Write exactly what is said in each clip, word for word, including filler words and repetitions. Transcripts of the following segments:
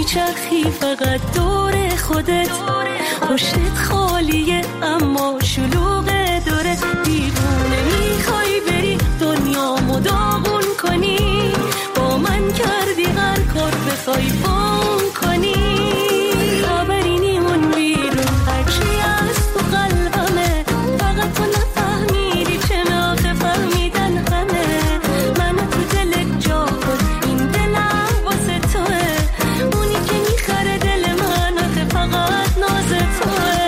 میچرخی فقط دور خودت، پشتت خالیه اما شلوغه دورت. دیوونه میخوای بری دنیامو داغون کنی، با من کردی هر کار بخوای فون کنی. خبری نیمون بیرون هرچی از تو قلبمه، فقط تو نفهمیدی چه آخه فهمیدن همه. منو تو دلت جا کن، این دلم واسه توه، اونی که میخره دل من آخه فقط ناز توه.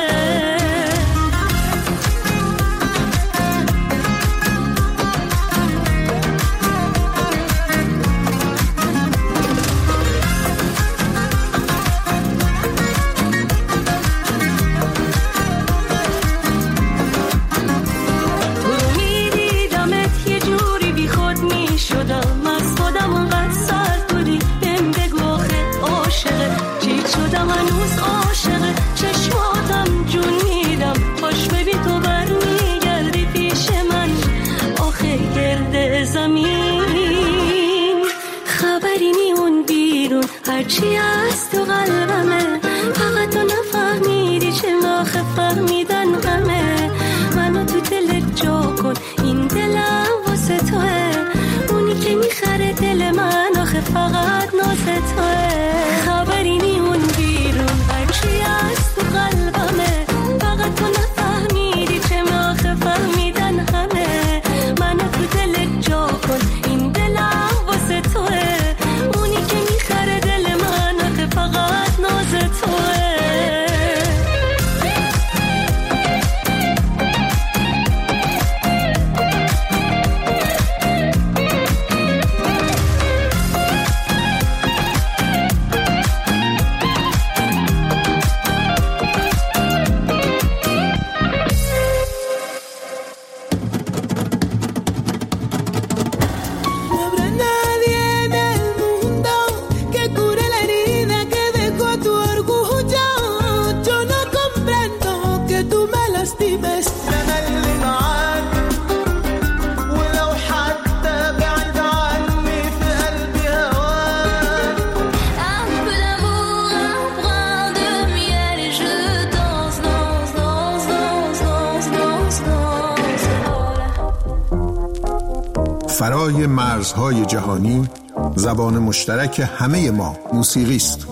هرچی از تو قلبمه، فقط تو نفهمیدی چه آخه فهمیدن همه. منو تو دلت جا کن، این دلم واسه توه، اونی که میخره دل من آخه فقط ناز توه. خبری نیمون بیرون هرچی از تو قلبمه، فقط تو نفهمیدی چه آخه فهمیدن همه. منو تو دلت جا کن، این دلم واسه توه، اونی که میخره دل من آخه فقط ناز توه. فرای مرزهای جهانی، زبان مشترک همه ما موسیقی است.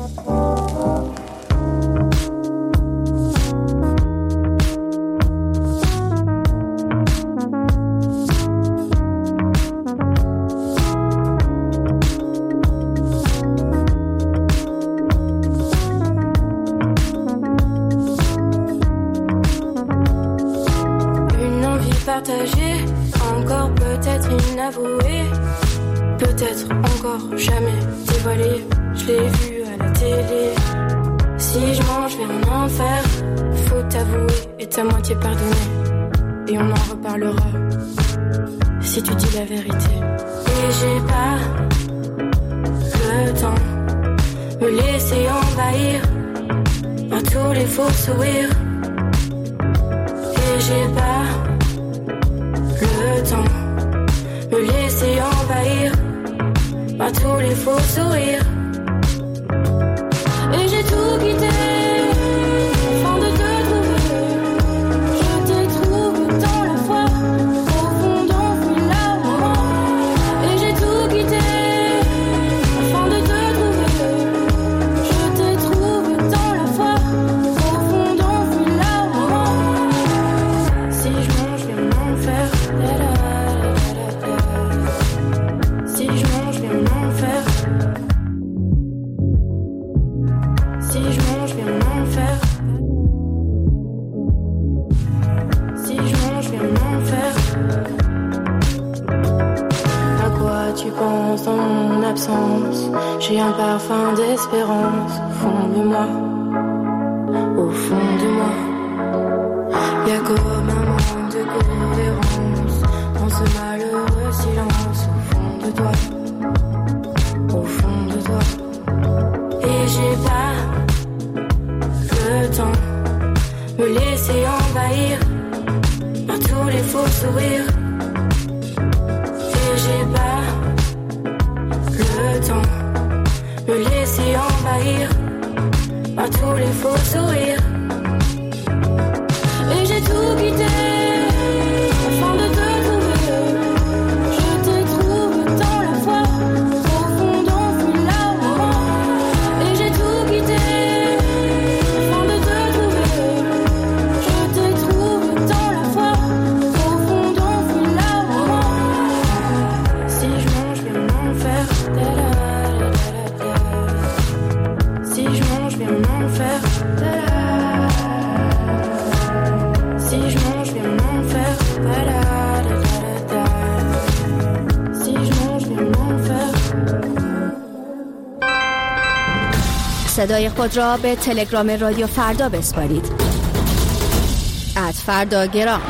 Une envie partagée, encore peut-être inavouée, peut-être encore jamais dévoilée. Je l'ai vu à la télé. Si je mange vers un enfer, faut t'avouer et ta moitié pardonner. Et on en reparlera si tu dis la vérité. Et j'ai pas le temps me laisser envahir par tous les faux sourires. Et j'ai pas le temps me laisser envahir par tous les faux sourires. Et j'ai tout quitté afin de te trouver. Je t'ai trouvé dans la foi, au fond d'enfouir là où moi. Et j'ai tout quitté afin de te trouver. Je t'ai trouvé dans la foi, au fond d'enfouir là où moi. Si je mange, je vais m'en faire. Si je mange, je vais m'en faire. Si je mange, je vais m'en faire. Si je mange, je vais m'en faire. À quoi tu penses dans mon absence? J'ai un parfum d'espérance au fond de moi. Au fond de moi. Y'a comme un manque de cohérence dans ce malheureux silence au fond de toi. Au fond de toi. Et j'ai pas le temps me laisser envahir par tous les faux sourires. Et j'ai pas le temps me laisser envahir tous les faux sourires. Et j'ai tout quitté afin de te trouver. Je te trouve dans la foi, au fond d'enfouis là où moi. Et j'ai tout quitté afin de te trouver. Je te trouve dans la foi, au fond d'enfouis là où moi. Si je mange, viens m'en faire. Si je mange, viens m'en faire. Si je mange, viens m'en faire. Si je mange, viens m'en faire. صدای خود را به تلگرام رادیو فردا بسپارید. ات فردا گرام.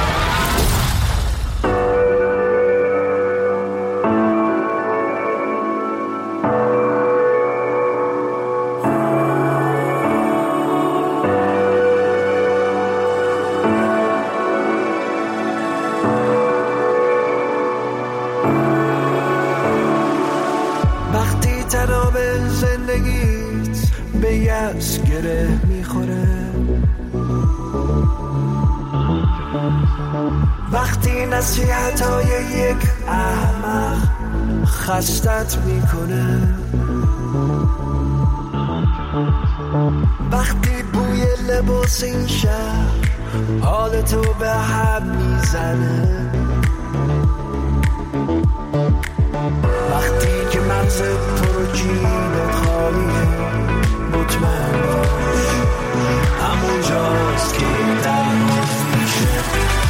وقتی تناب زندگیت به یأس گره میخوره، وقتی نصیحت‌های یک احمق خستت میکنه، وقتی بوی لباس این شهر حالتو به هم میزنه، وقتی که مغزت پر و جیبت خالیه، مطمئن باش همون جاست که درماز میشه.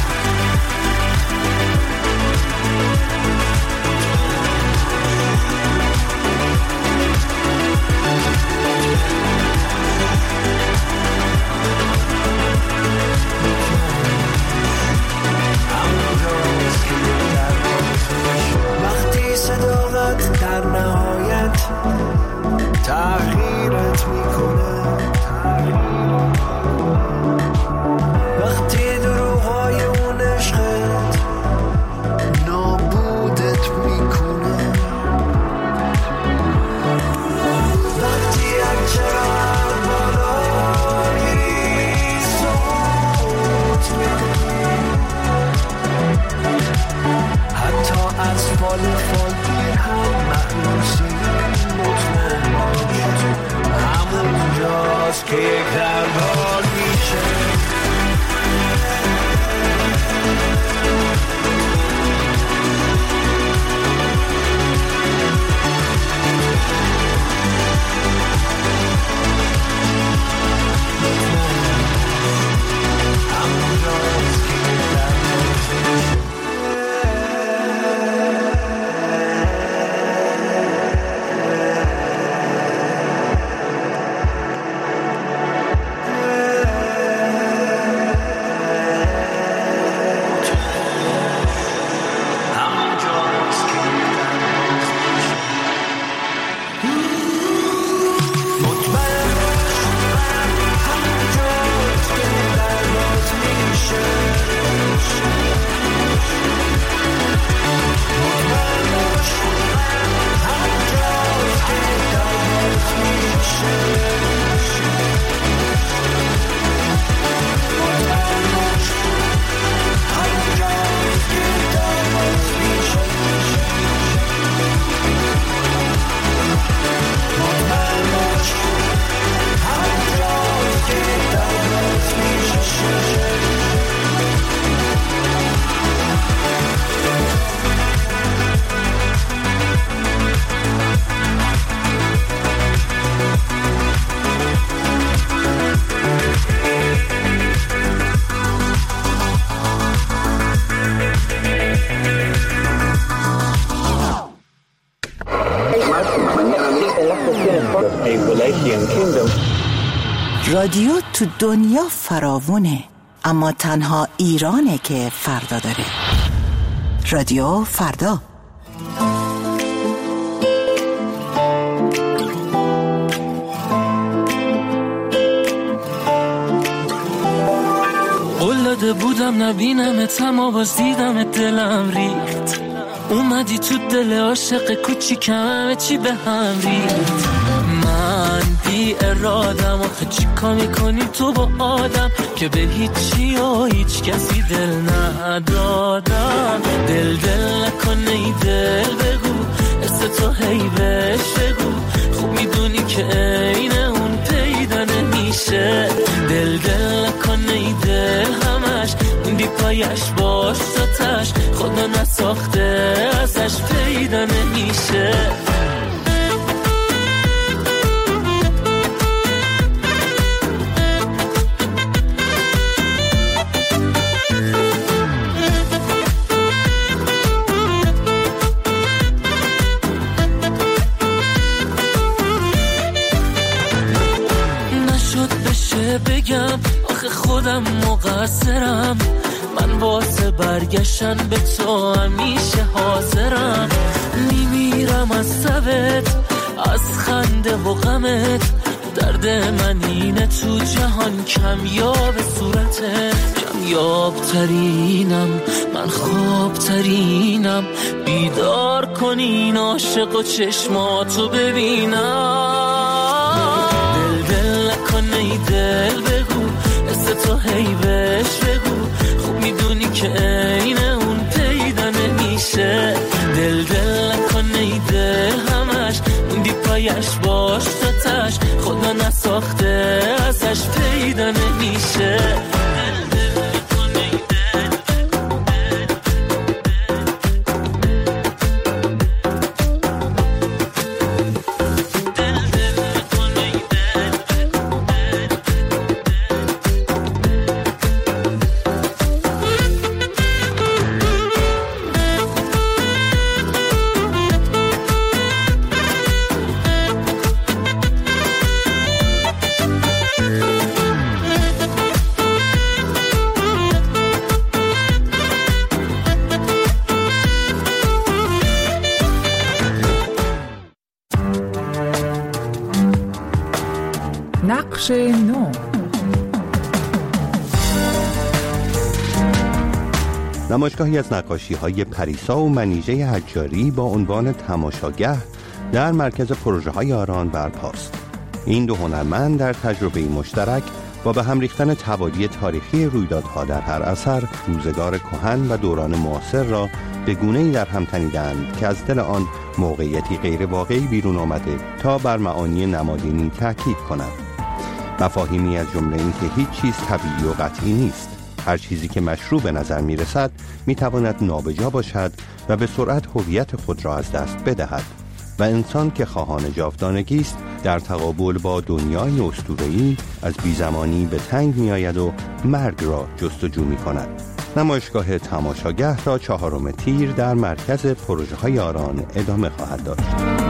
وقتی صداقت در نهایت تغییرت میکنه، وقتی دروغ‌های اون عشقت نابودت میکنه، وقتی اکچرا بالا میری صوت میکنی، حتی از فال فال دیر هم مخلوصی، مطمئن باش همون جاست که یک دربار میشه. رادیو تو دنیا فراوونه، اما تنها ایرانه که فردا داره. رادیو فردا. قول داده بودم نبینمت، اما باز دیدمت دلم ریخت. اومدی تو دل عاشق کوچیکم، همه چی به هم ریخت. من بی ارادم. آخه چیکار میکنی تو با آدم که به هیچی و هیچ کسی دل ندادم؟ دل دل نکنه ای دل بگو، است تو هی بهش بگو، خوب میدونی که عین اون پیدا نمیشه. دل دل نکنه ای دل همش موندی پایش باش تاش، خدا نساخته ازش پیدا نمیشه. بگم آخه خودم مقصرم، من واسه برگشتن به تو همیشه حاضرم. میمیرم از سبت، از خنده و غمت، درد من اینه تو جهان کمیاب صورته. کمیاب ترینم من، خواب ترینم، بیدار کنین عاشق و چشماتو ببینم. دل دل نکنه ای دل بگو، است تو هی بهش بگو، خوب میدونی که عین اون پیدا نمیشه. دل دل نکنه ای دل همش موندی پایش باش تاش، خدا نساخته ازش پیدا نمیشه. نقش نو. نمایشگاهی از نقاشی‌های پریسا و منیژه حجاری با عنوان تماشاگه در مرکز پروژه‌های آران برپاست. این دو هنرمند در تجربه مشترک با به هم ریختن توالی تاریخی رویدادها در هر اثر، روزگار کهن و دوران معاصر را به گونه‌ای در هم تنیدند که از دل آن موقعیتی غیر واقعی بیرون آمده تا بر معانی نمادینی تأکید کند. مفاهیمی از جمله این که هیچ چیز طبیعی و قطعی نیست. هر چیزی که مشروع به نظر می رسد می تواند نابجا باشد و به سرعت هویت خود را از دست بدهد و انسان که خواهان جاودانگی است در تقابل با دنیای اسطوره‌ای از بیزمانی به تنگ می آید و مرگ را جستجو می کند. نمایشگاه تماشاگه تا چهارم تیر در مرکز پروژه‌های آران ادامه خواهد داشت.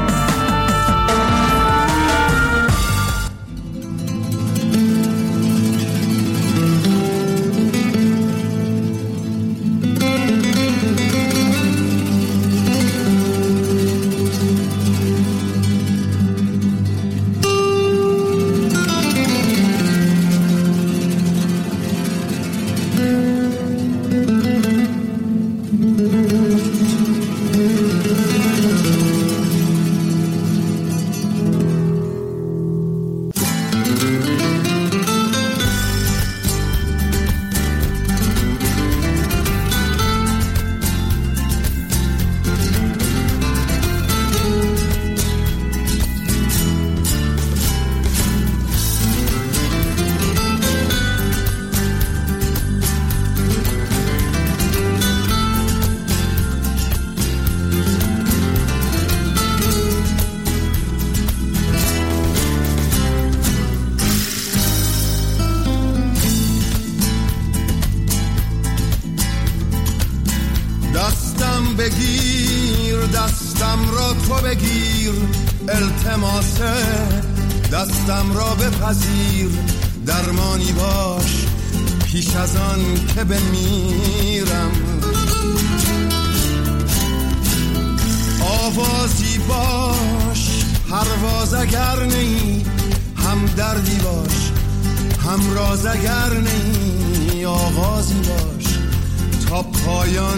بگیر دستم را تو بگیر، التماسه دستم را بپذیر، درمانی باش پیش از آن که بمیرم، آوازی باش پرواز اگر نی، هم دردی باش هم راز اگر نی، آغازی باش تا پایان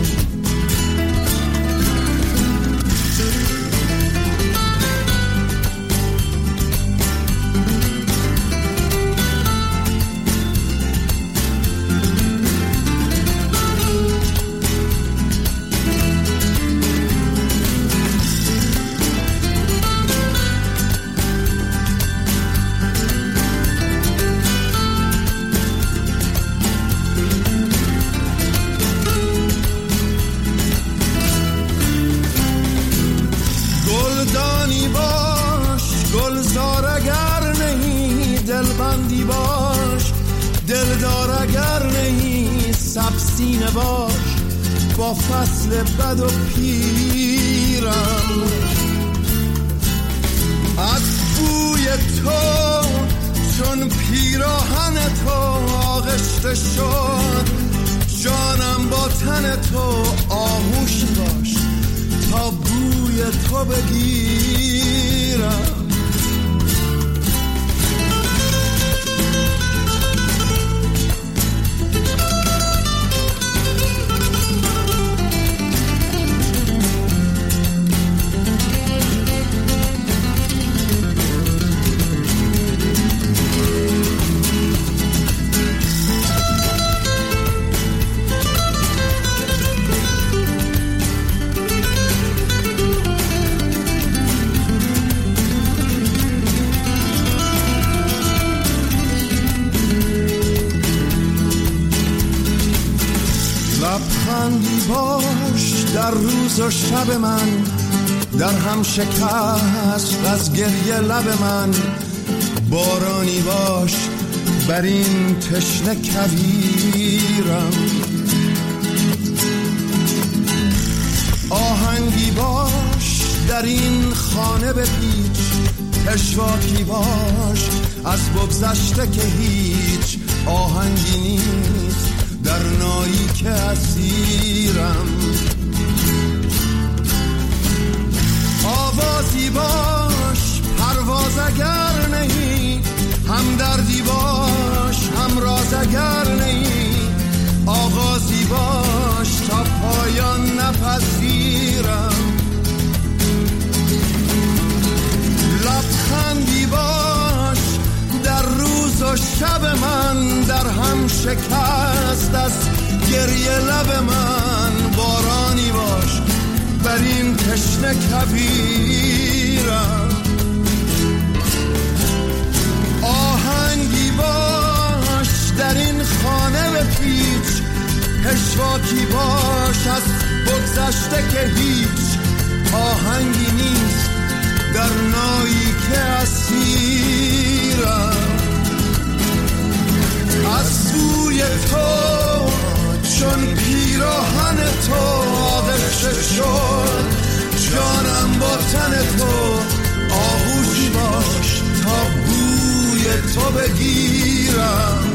نپذیرم. بندی باش گلزار اگر نهی، دل بندی باش دلدار اگر نهی، سبسینه باش با فصل بد و پیرم. از بوی تو چون پیراهن تو آغشته شد، جانم با تن تو آغوشی باش تا بوی تو بگیرم. لبخندی باش در روز و شب من، در هم شکست از گریه لب من. بارانی باش بر این تشنه کویرم. آهنگی باش در این خانه بپیچ، پشواکی باش از بگذشته که هیچ آهنگی نیست در نایی که اسیرم. آوازی باش پرواز اگر نهی، هم دردی باش هم راز اگر نهی، آغازی باش تا پایان نپذیرم. لبخندی باش در روز و شب من، در هم شکست از گریه لب من. بارانی باش بر این تشنه کویرم. آهنگی باش در این خانه بپیچ، پشواکی باش از بگذشته که هیچ آهنگی نیست در نایی که اسیرم. از سوی تو چون پیراهن تو آغشته شد، جانم با تن تو آغوشی باش تا بوی تو بگیرم.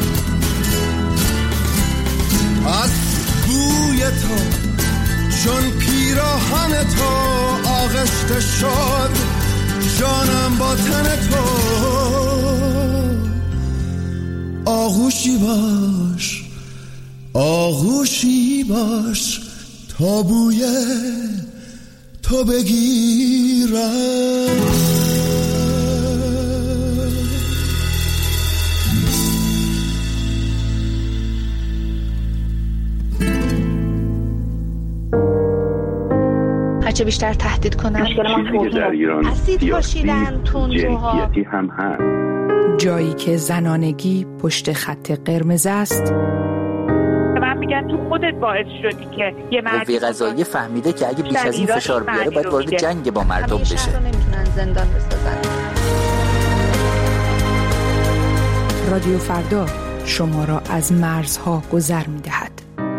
از بوی تو چون پیراهن تو آغشته شد، جانم با تن تو آغوشی باش آغوشی باش تا بوی تو بگیرم. هرچه بیشتر تهدید کنن چیزی که در ایران اسید پاشیدن، تندروها، جنسیتی هم هست. جایی که زنانگی پشت خط قرمز است. من میگن تو خودت باعث شدی که یه مرد قوه قضاییه فهمیده که اگه بیش از این فشار بیاره باید وارد جنگ با مردم بشه. همیشه نمیتونن زندان بسازن. رادیو فردا شما را از مرزها گذر میدهد.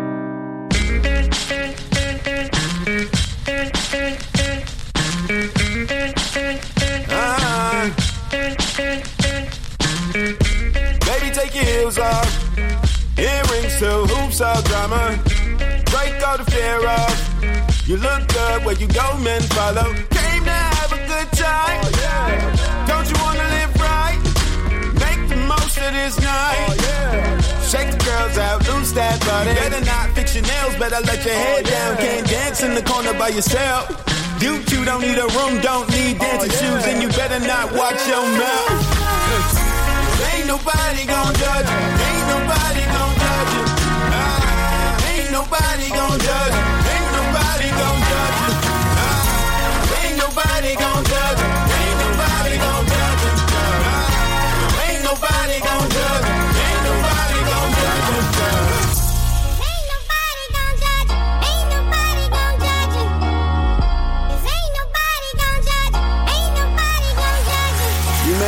Baby, take your heels off. Earrings to hoops of drama. Break all the fear off. You look good where you go, men follow. Came to have a good time. Oh, yeah. Don't you wanna live right? Make the most of this night. Oh, yeah. Shake the girls out, lose that body. Better not fix your nails, better let your head oh, down. Yeah. Can't dance in the corner by yourself. You two don't need a room, don't need dancing oh, yeah. shoes, and you better not watch your mouth. Ain't nobody gon' judge you. Ain't nobody gon' judge you. Ah, ain't nobody gon' judge you. Ain't nobody gon' judge you. Ah, ain't nobody gon' judge you. Ain't nobody gon' judge you. Ah, ain't nobody gon' judge you. Ain't nobody gon' judge you. Ain't nobody gon' judge you. Ain't nobody gon' judge you. 'Cause ain't nobody gon' judge you. Ain't nobody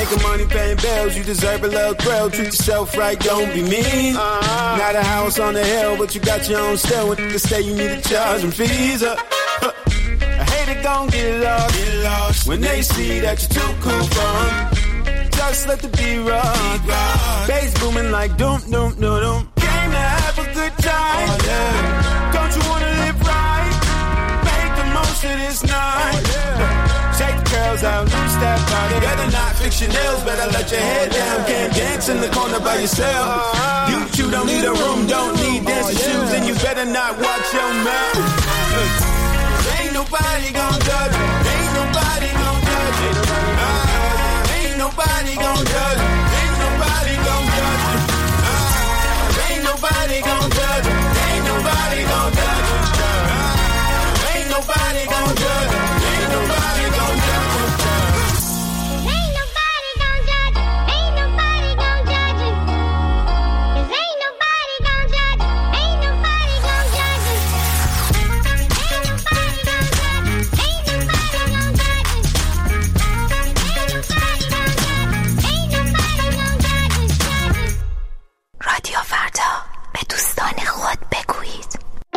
making money, paying bills, you deserve a little thrill. Treat yourself right, don't be mean. Uh-huh. Not a house on the hill, but you got your own still. When you stay, you need to charge them fees up. I hate it, gon' get lost. Get lost when they see that you're too cool for them. Just let the beat rock. Bass booming like doom, doom, doom, doom. Came to have a good time. Oh, yeah. Don't you wanna live right? Make the most of this night. Oh, yeah. Take the curls out, loose that body. Better not fix your nails, better let your head down. Can't dance in the corner by yourself. Uh-huh. You, you don't need a room, don't need dancing oh, yeah. shoes, and you better not watch your mouth. Ain't nobody gon' judge you. Ain't nobody gon' judge you. Uh, ain't nobody gon' judge you. Ain't nobody gon' judge you. Uh, ain't nobody gon' judge you. Ain't nobody gon' judge you. Uh, ain't nobody gon' judge you. Ain't nobody gon' judge you. Ain't nobody gon' judge you. Ain't nobody gon' judge you. 'Cause ain't nobody gon' judge you. Ain't nobody gon' judge you. رادیو فردا، به دوستان خود بگویید.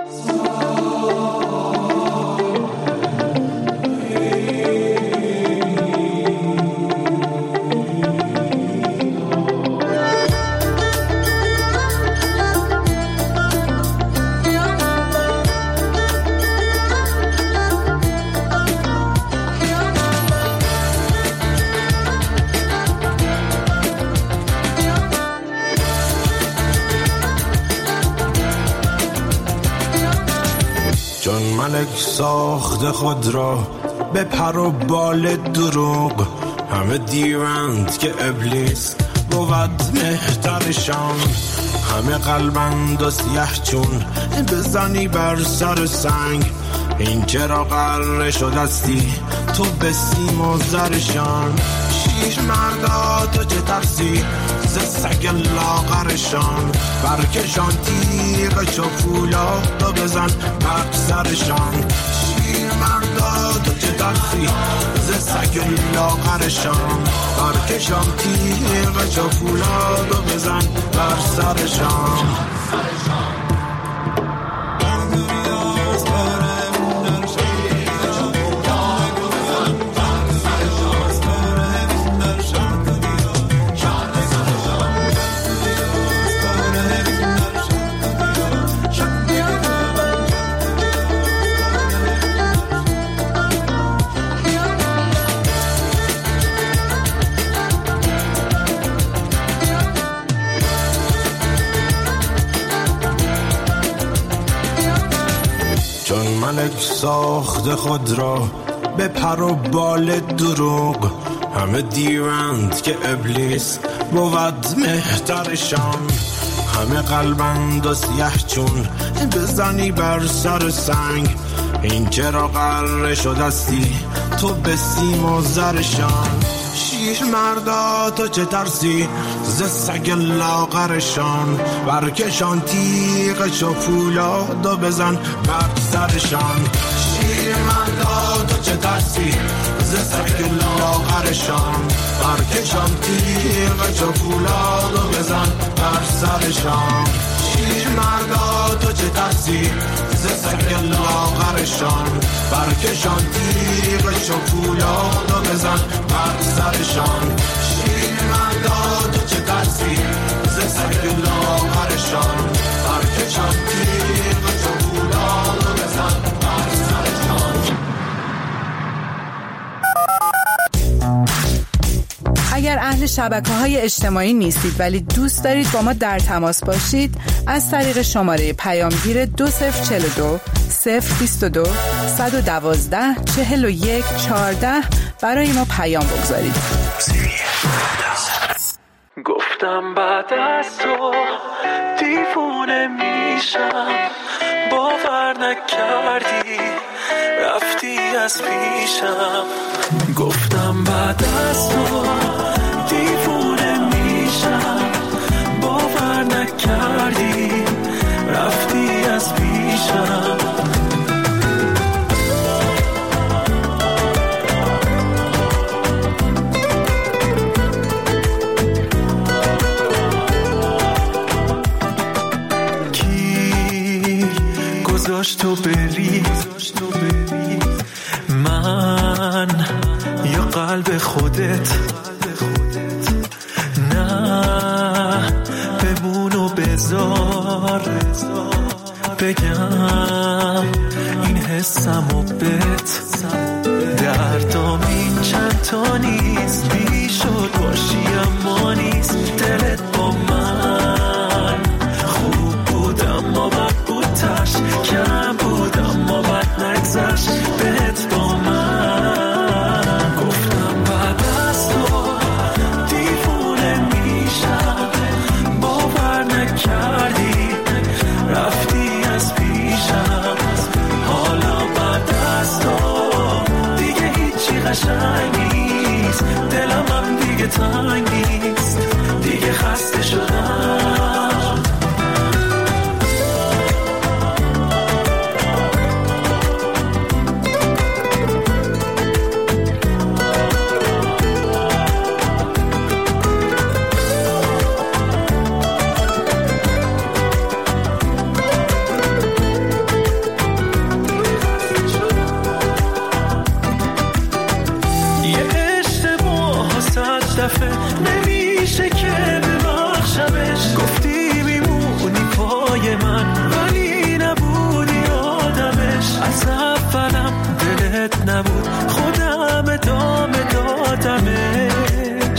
چون ملک ساخت خود را به پر و بال دروغ، همه دیوند که ابلیس بود مهترشان. همه قلبند و سیه چون بزنی بر سر سنگ. این چرا قرار شدستی تو به سیم و زرشان. شیش مردا تو چه ترسی ز سگ لاغرشان. برکشان تیغ چو فولاد و بزن بر سرشان. شیر مردا تو چه ترسی ز سگ لاغرشان. برکشان تیغ چو فولاد و بزن بر سرشان. ملک ساخت خود را به پر و بال دروغ، همه دیوند که ابلیس بود مهترشان. همه قلبند و سیه چون بزنی بر سر سنگ. این چرا قرار شدستی تو به سیم و زرشان. شیش مردا تو چه ترسی ز سگ لاغرشان. برکشان تیغ چو فولاد و بزن بر سرشان. شیر مردا تو چه ترسی ز سگ لاغرشان. برکشان تیغ چو فولاد و بزن بر سرشان. شیر مردا تو چه ترسی ز سگ لاغرشان. برکشان تیغ چو فولاد و بزن بر سرشان. شیر مردا تو چه ترسی ز سگ لاغرشان. برکشان تیغ چو فولاد و بزن بر سرشان. اگر اهل شبکه‌های اجتماعی نیستید ولی دوست دارید با ما در تماس باشید، از طریق شماره پیامگیر دو صفر چهل و دو صفر بیست و دو صد و دوازده چهل و یک چهارده برای ما پیام بگذارید. گفتم بعد از تو دیوونه میشم، باور نکردی رفتی از پیشم. گفتم بعد از تو دیوونه میشم، باور نکردی رفتی از پیشم. یا قلب خودت؟ نه بمون و بذار بگم این حسم و بت. دردام این چند تا نیست، بی شد باشی اما نیست. دلت با من خوب بود اما بد بود، تش کم بود اما بد نگذشت. بهت با من گفتم بعد از تو دیوونه میشم، باور نکردی رفتی از پیشم. حالا بعد از تو دیگه هیچی قشنگ نیست، دلم هم دیگه تنگ نیست، دیگه خسته شدم. نمیشه که ببخشمش، گفتی میمونی پای من ولی نبودی آدمش. از اولم دلت نبود، خودم ادامه دادمش.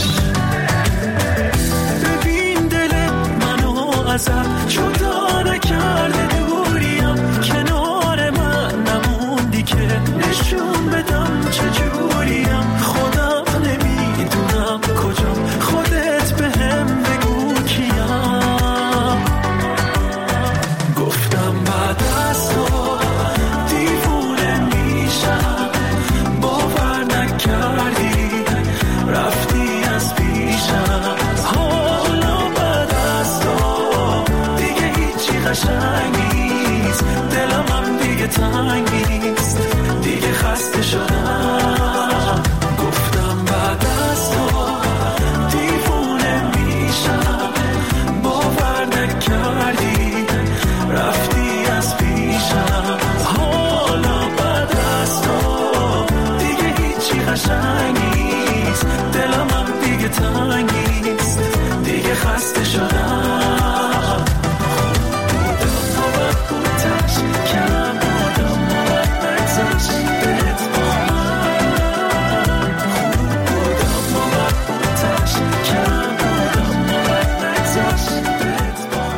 ببین دل منو ازم جدا نکرده، دوریم کنار من نموندی که نشون بدم چجوریم. خودم نمیدونم کجا، خودت به هم بگو کیم. گفتم بعد از تو دیوونه میشم، باور نکردی رفتی از پیشم. حالا بعد از تو دیگه هیچی قشنگ نیست، دلم هم دیگه تنگ نیست، دیگه خسته شدم. گفتم بعد از تو دیوونه میشم، باور نکردی رفتی از پیشم. حالا بعد از تو دیگه هیچی قشنگ نیست، دلم هم دیگه تنگ نیست، دیگه خسته شدم. بودم و بد بودش، کم بودم و بد نگذشت. بهت با من خوب بودم و بد بودش، کم بودم و بد نگذشت. بهت با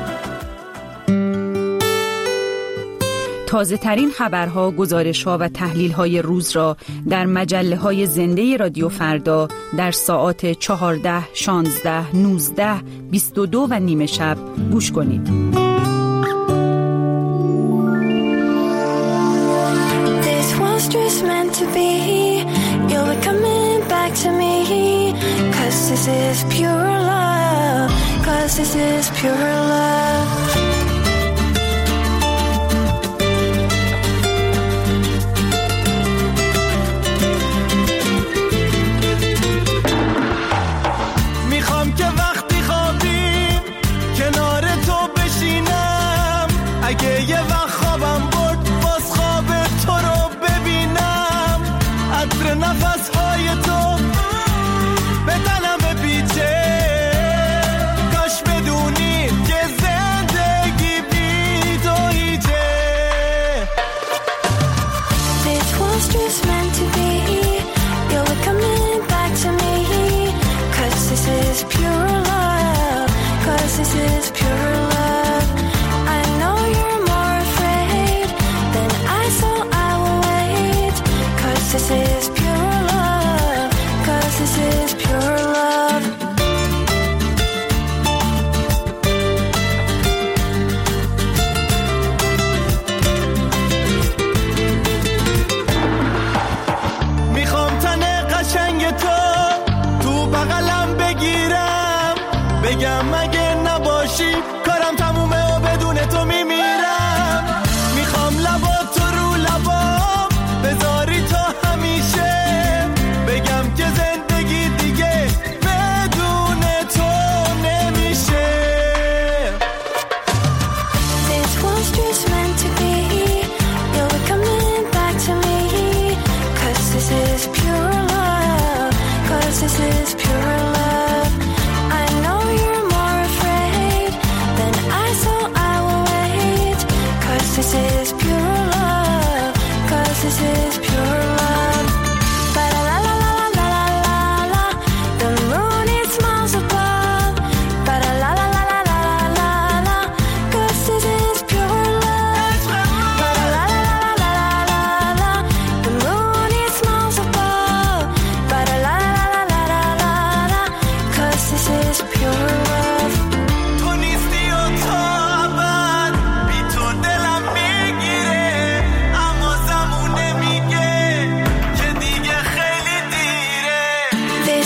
تازه ترین خبرها، گزارش‌ها و تحلیل‌های روز را در مجله‌های زنده رادیو فردا در ساعات چهارده، شانزده، نوزده، بیست و دو و نیمه شب گوش کنید. This was just meant to be. You'll be coming back to me. Cause this is pure love. Cause this is pure love. میخوام که وقتی خوابیم کنار تو بشینم، اگه یه وقت خوابم برد باز خواب تو رو ببینم. عطر نفسهای تو به تنم بپیچه، کاش بدونی که زنده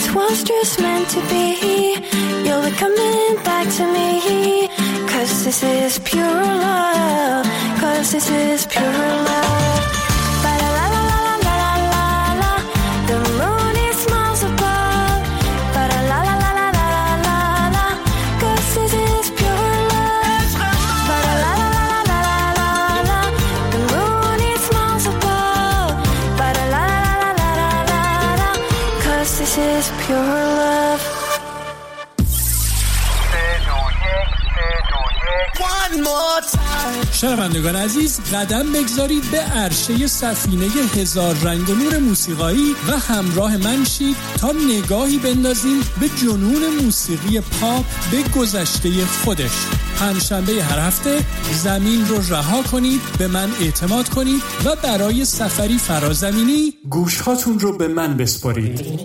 was just meant to be. You'll be coming back to me. Cause this is pure love. Cause this is pure love. Ba-da-la-la-la-la-la-la-la. The moon is miles above. Ba-da-la-la-la-la-la-la-la. Cause this is pure love. Ba-da-la-la-la-la-la-la. The moon is miles above. Ba-da-la-la-la-la-la-la. Cause this is pure love. شنوندگان عزیز، قدم بگذارید به عرشه سفینه هزار رنگ و نور موسیقایی و همراه من شید تا نگاهی بندازیم به جنون موسیقی پاپ به گذشته خودش. پنجشنبه هر هفته زمین رو رها کنید، به من اعتماد کنید و برای سفری فرازمینی گوشهاتون رو به من بسپارید.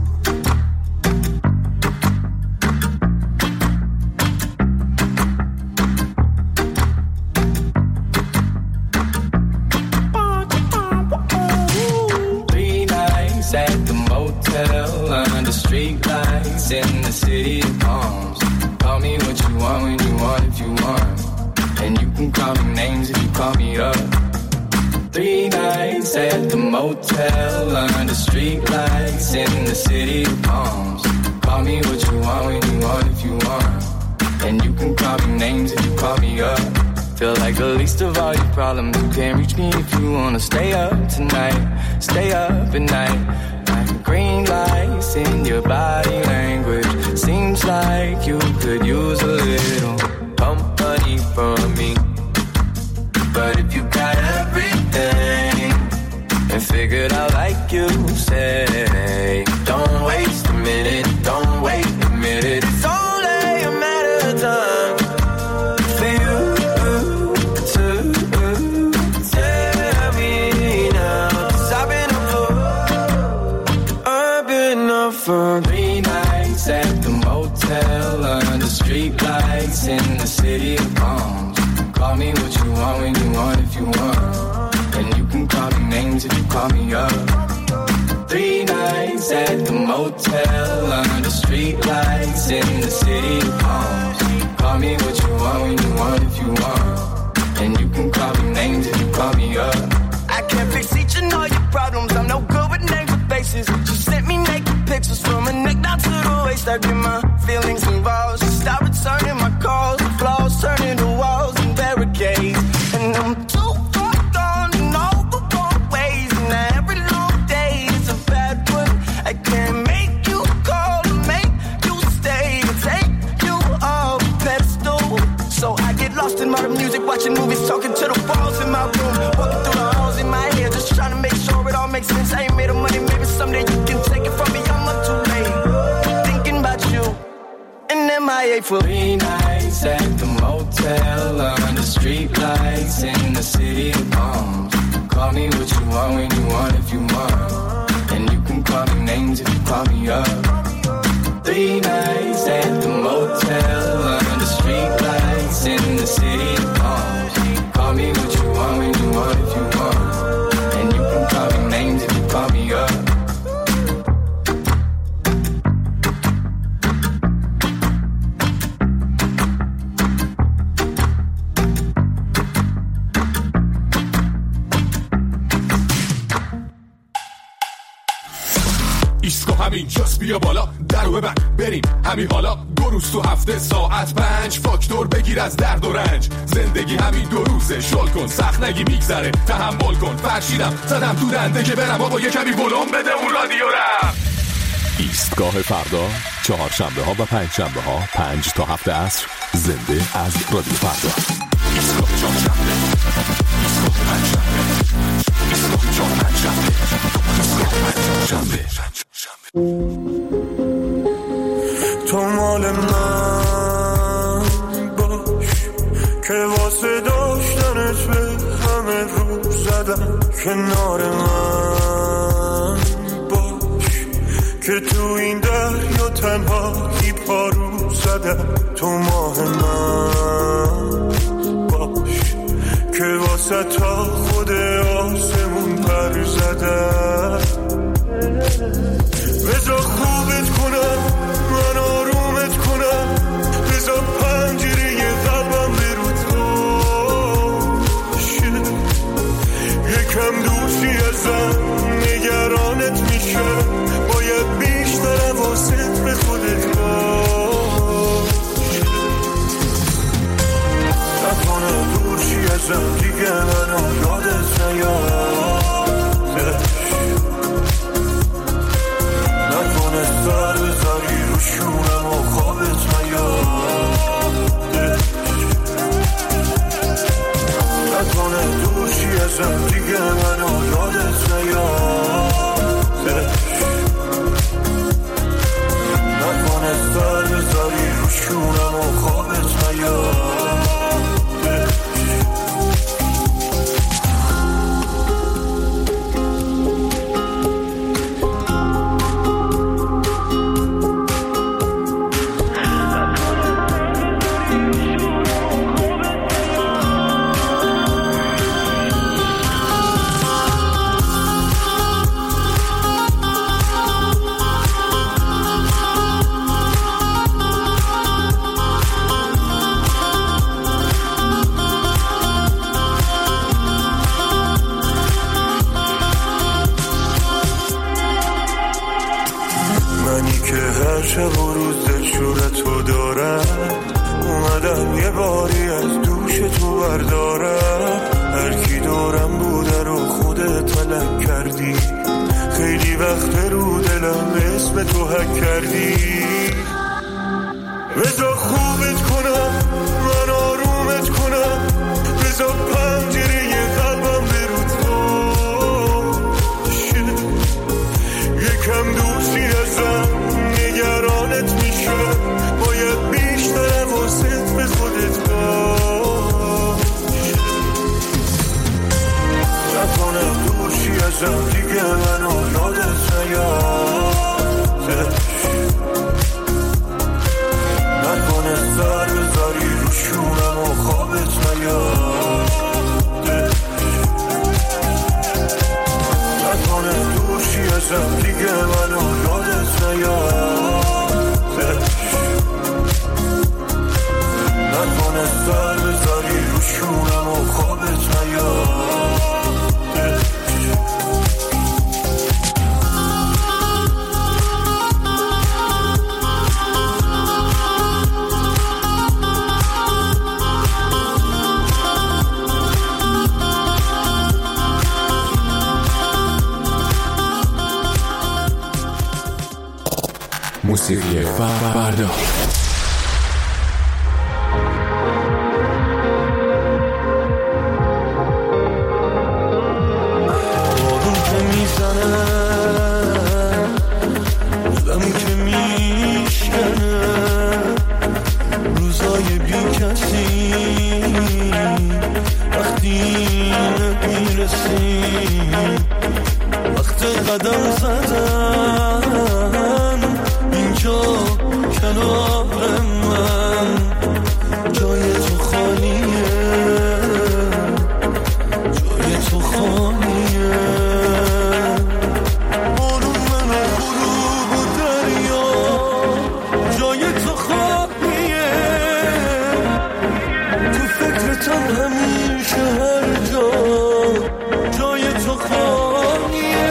In the city of palms, call me what you want when you want if you want, and you can call me names if you call me up. Three nights at the motel under street lights in the city of palms. Call me what you want when you want if you want, and you can call me names if you call me up. Feel like the least of all your problems. You can't reach me if you wanna stay up tonight. Stay up at night. Green lights in your body language. Seems like you could use a little company from me. But if you got everything and figured out like you say, don't waste a minute, don't wait a minute. It's only a matter of time for you to tell me now. 'Cause I've been for three nights at the motel under street lights in the city of palms. Call me what you want when you want if you want, and you can call me names if you call me up. Three nights at the motel under street lights in the city of palms. Call me what you want when you want if you want, and you can call me names if you call me up. I can't fix each and all your problems. I'm no good with names or faces. She sent me naked pictures from her neck down to the waist. I get my feelings involved. She stopped returning my calls. The flaws turning to walls and barricades. And I'm too far gone in all the wrong ways. And every long day is a bad one. I can't make you call or make you stay and take you off the pedestal. So I get lost in modern music, watching movies, talking to the walls in my room, walking through the halls in my head, just trying to make sure it all makes sense. I ain't made of money, maybe someday you can take it from me. I'm up too late, thinking about you. And M I A for three nights at the motel under street lights in the city of palms. Call me what you want when you want if you want, and you can call me names if you call me up. Three nights at the motel under street lights in the city of palms. Call me what you want when you want if you want, and you can call me names if you call me up. ایسکو همین جاست، بیا بالا درو ببن بریم همین حالا. دو روز تو هفته ساعت پنج، فاکتور بگیر از درد و رنج. زندگی همین دو روزه، شل کن سخت نگی میگذره، تحمل کن. فرشیدم زدم تو دنده که برم آقا یه کمی ولوم بده اون رادیو رم. ایستگاه فردا، چهارشنبه ها و پنج شنبه ها پنج تا هفت عصر، زنده از رادیو فردا. ایستگاه چهارشنبه، ایستگاه پنجشنبه، ایستگاه چهارشنبه، ایستگاه پنجشنبه. تو مال من باش که واسه داشتنت به همه رو زدم. کنار من باش که تو این دریا تنهایی پارو زدم. تو ماه من باش که واسه تا خود آسمون پر زدم. بذار خوبت شب و روز دلشورتو دارم، اومدم یه باری از دوش تو بردارم. هر کی دورم بوده رو خودت ملک کردی، خیلی وقت رو دلم اسم تو حک کردی. بذار خوبت کنم من آرومت کنم، بذار پنجره قلبم برود باشه، یکم دوستی ازم نگرانت میشه، باید بیشتر حواست به خودت باشه. نکنم دوشی ازم دیگه منو یادت نیاد، نکنه سر بذاری رو شونم و خوابت نیاد، نکنه دوشی ازم دیگه منو یادت نیاد، نکنه سر بذاری رو شونم و خوابت نیاد. موسیقی فردا. بارون که میزنه دلم که میشکنه، روزای بی کسی وقتی نمیرسی، وقت قدم زدن اینجا کنار من، جای تو خالیه، جای تو خالیه. بارون من غروب و دریا، جای تو خالیه، تو فکرتم همیشه هر جا، جای تو خالیه.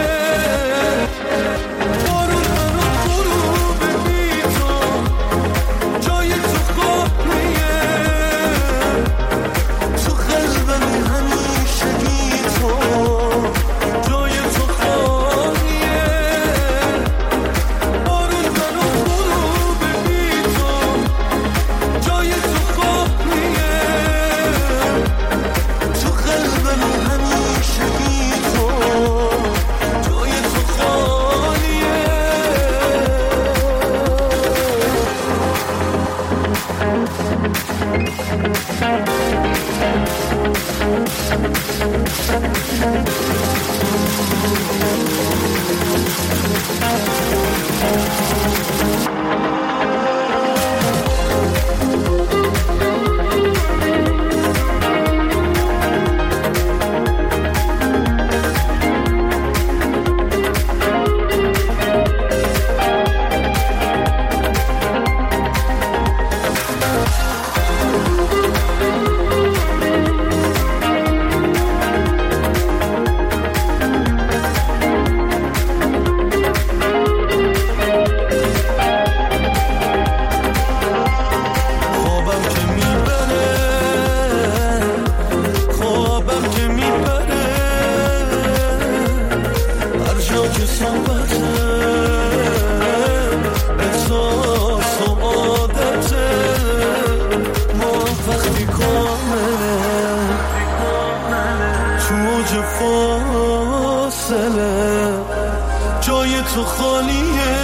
جای تو خالیه،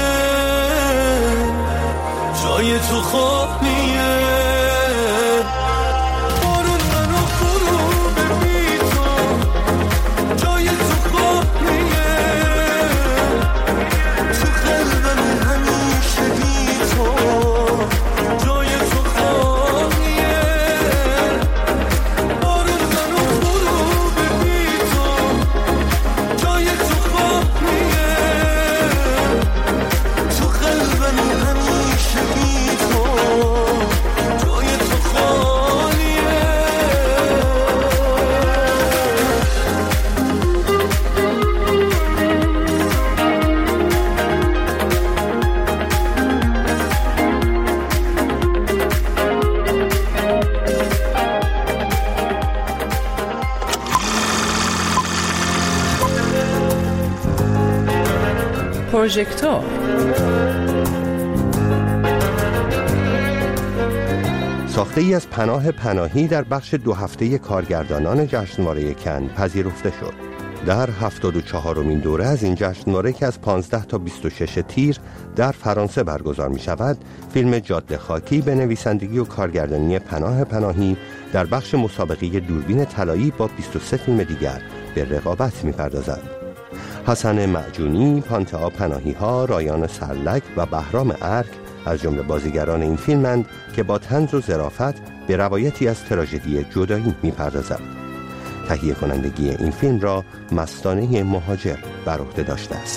جای تو خالیه. بارون منو غروب بی تو، جای تو خالیه، تو قلبم همیشه بی تو، جای تو خالیه. بارون منو غروب بی تو، جای تو خالیه، تو قلبم همیشه بی تو، پروژکتور. ساخته ای از پناه پناهی در بخش دو هفته کارگردانان جشنواره کن پذیرفته شد. در هفتاد و چهارمین دوره از این جشنواره که از پانزده تا بیست و شش تیر در فرانسه برگزار می شود، فیلم جاده خاکی به نویسندگی و کارگردانی پناه پناهی در بخش مسابقه دوربین طلایی با بیست و سه فیلم دیگر به رقابت می پردازد. حسن معجونی، پانتئا پناهی ها، رایان سرلک و بهرام ارک از جمله بازیگران این فیلمند که با طنز و ظرافت به روایتی از تراژدی جدایی می‌پردازد. تهیه کنندگی این فیلم را مستانه مهاجر بر عهده داشته است.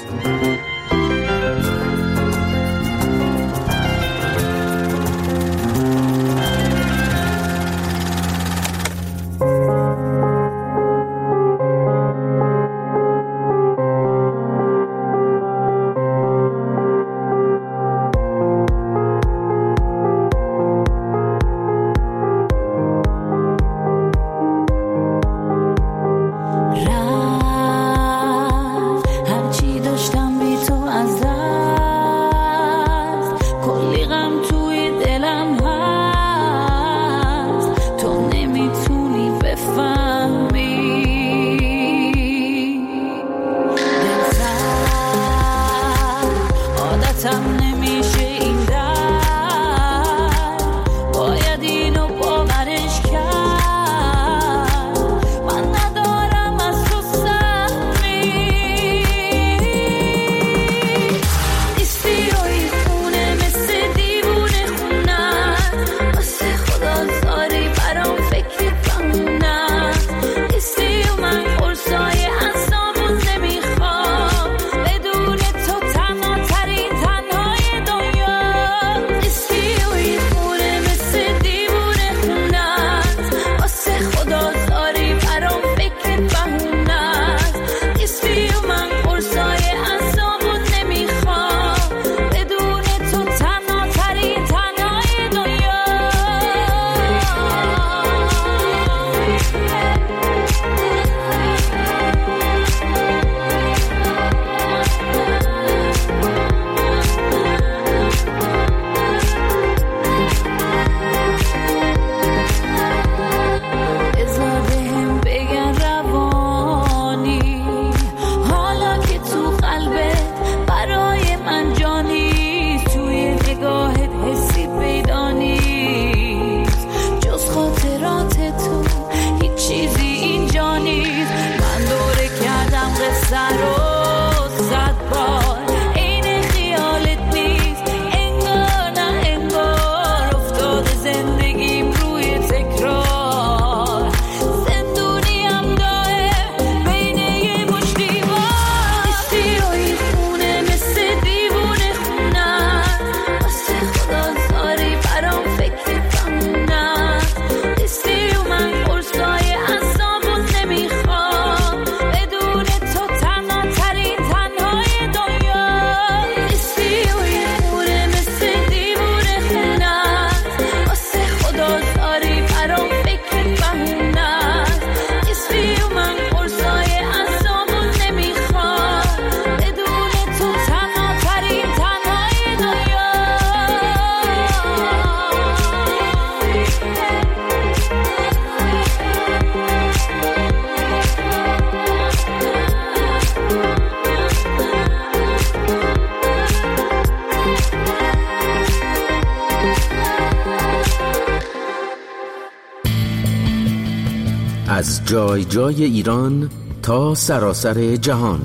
از جای جای ایران تا سراسر جهان،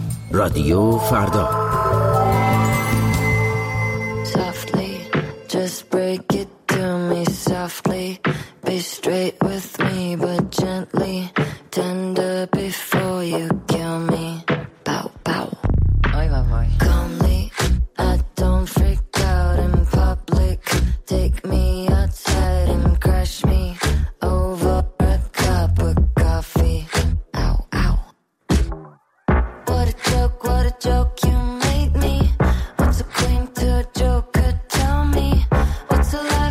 رادیو فردا. Softly, just break it to me softly. Be straight with me, but gently. Tender before you kill me. Pow, pow. Ay, vay, vay. Calmly, I don't freak out in public. Take me outside and crash me over a cup of coffee. Ow, ow. What a joke, what a joke you made me. What's a queen to a joker? Tell me. What's a lie?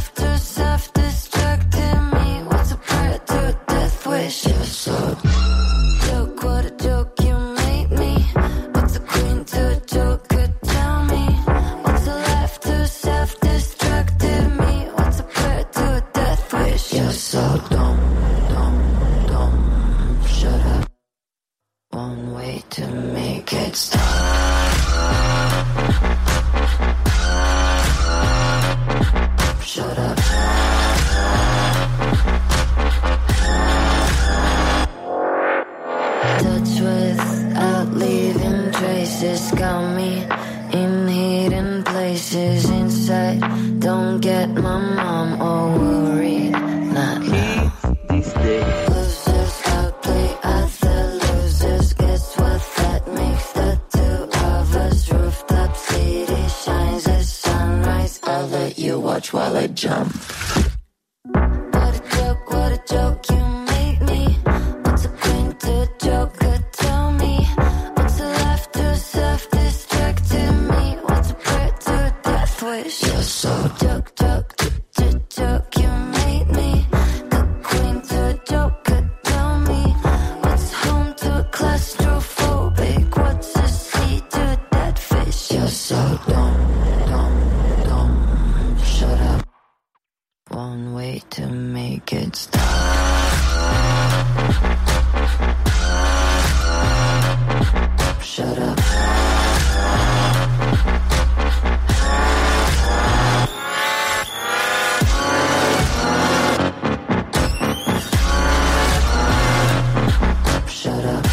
places inside. Don't get my mom all worried. Not now. Losers out play other losers. Guess what that makes the two of us? Rooftop city shines as sunrise. I'll let you watch while I jump. What a joke, what a joke you made me. What's a queen to a joker? Tell me. What's a life to self-destructing me? What's a prayer to a death wish? You're so joke, joke, joke, joke you made me. The queen to a joker. Tell me. What's home to a claustrophobic? What's a sea to a dead fish? You're so dumb, dumb, dumb. Shut up. One way to make it stop. Shut up. Shut up.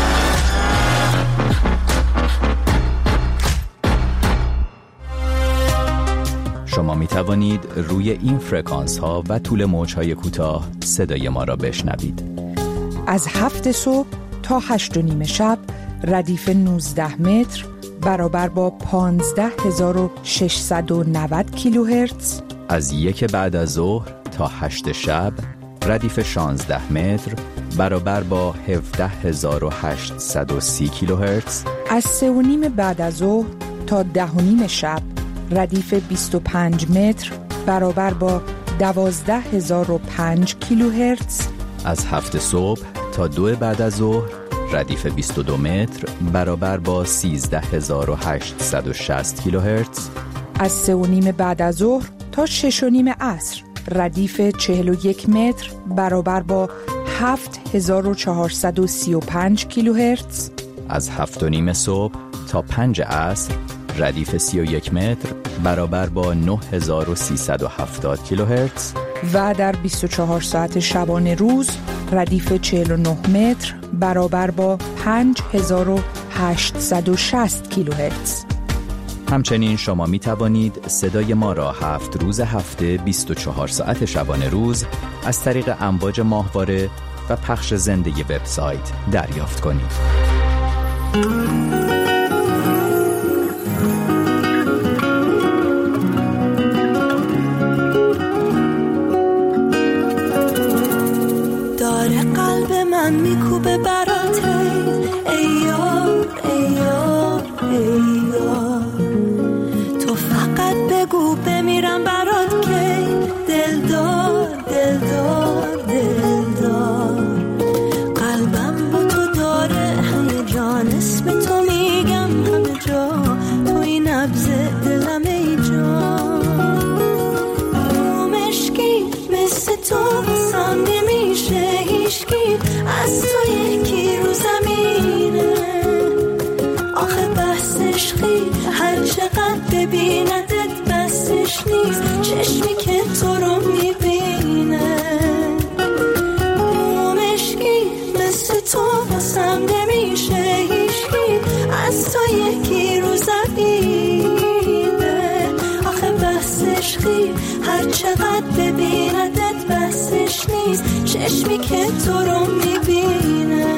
شما می توانید روی این فرکانس ها و طول موج های کوتاه صدای ما را بشنوید. از هفت صبح تا هشت و نیم شب ردیف نوزده متر برابر با پانزده هزار و ششصد و نود کیلوهرتز. از یک بعد از ظهر تا هشت شب ردیف شانزده متر برابر با هفده هزار و هشتصد و سی کیلوهرتز. از سه و نیم بعد از ظهر تا ده و نیم شب ردیف بیست و پنج متر برابر با دوازده هزار و پنج کیلوهرتز. از هفت صبح تا دو بعد از ظهر ردیف بیست و دو متر برابر با سیزده هزار و هشتصد و شصت کیلوهرتز. از سه و نیم بعد از ظهر تا شش و نیم عصر ردیف چهل و یک متر برابر با هفت هزار و چهارصد و سی و پنج کیلوهرتز. از هفت و نیم صبح تا پنج عصر ردیف سی و یک متر برابر با نه هزار و سیصد و هفتاد کیلوهرتز. و در بیست و چهار ساعت شبانه روز ردیف چهل و نه متر برابر با پنج هزار و هشتصد و شصت کیلوهرتز. همچنین شما می توانید صدای ما را هفت روز هفته بیست و چهار ساعت شبانه روز از طریق امواج ماهواره و پخش زنده وبسایت دریافت کنید. داره قلب من میکوبه برات ای یار ای یار ای یار، تو فقط بگو بمیرم برات که دلدار دلدار دلدار. قلبم با تو داره هیجان، اسم تو میگم همه جا، تو این نبض دلم ای جان. مشکی مثل تو واسم نمیشه هیچکی، از تو یکی رو زمینه. آخه بحث عشقی هر چقدر ببیندت بسش نیست، چشمی که تو رو میبینه. مشکی مثل تو واسم نمیشه هیچکی، از تو یکی رو زمینه. آخه بحث عشقی هر چقدر ببیندت بسش نیست، چشمی که تو رو میبینه،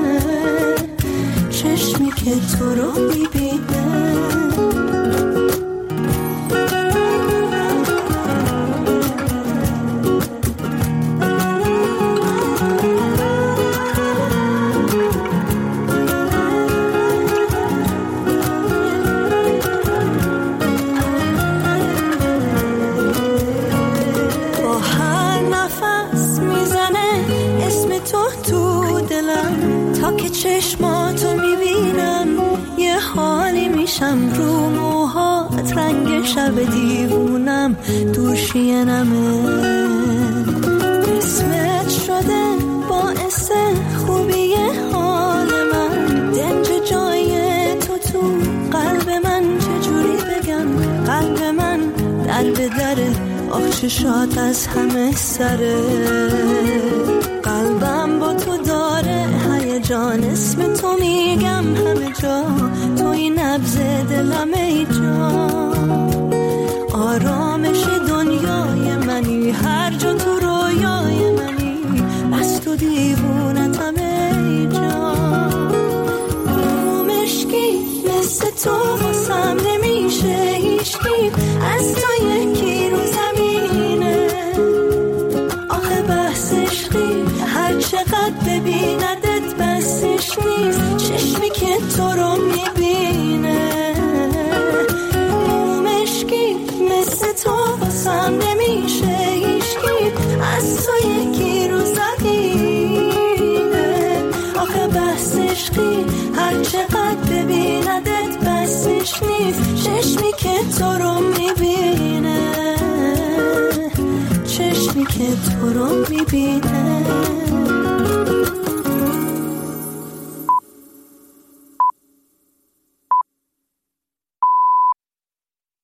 چشمی که تو رو میبینه. چشماتو میبینم یه حالی میشم، رو موهات رنگ شب دیوونم دوشینمه. اسمت شده باعث خوبی حال من، دنج جای تو تو قلب من، چجوری بگم قلب من در به دره، آخ چشات از همه سره. قلبم با تو داره هیجان، اسم تو میگم همه جا، تو این نبض دلم ای جان. تو یکی رو زدینه. آخه بحث عشقی هر چقدر ببیندت بسش نیست. چشمی که تو رو میبینه، چشمی که تو رو میبینه.